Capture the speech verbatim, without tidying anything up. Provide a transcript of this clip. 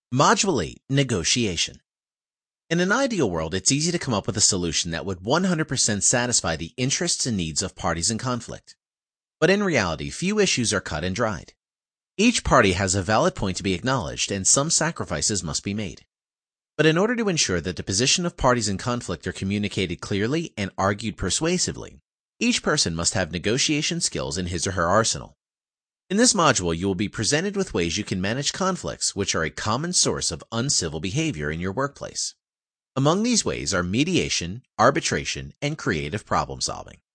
Module eight, Negotiation. In an ideal world, it's easy to come up with a solution that would one hundred percent satisfy the interests and needs of parties in conflict. But in reality, few issues are cut and dried. Each party has a valid point to be acknowledged, and some sacrifices must be made. But in order to ensure that the position of parties in conflict are communicated clearly and argued persuasively, each person must have negotiation skills in his or her arsenal. In this module, you will be presented with ways you can manage conflicts which are a common source of uncivil behavior in your workplace. Among these ways are mediation, arbitration, and creative problem solving.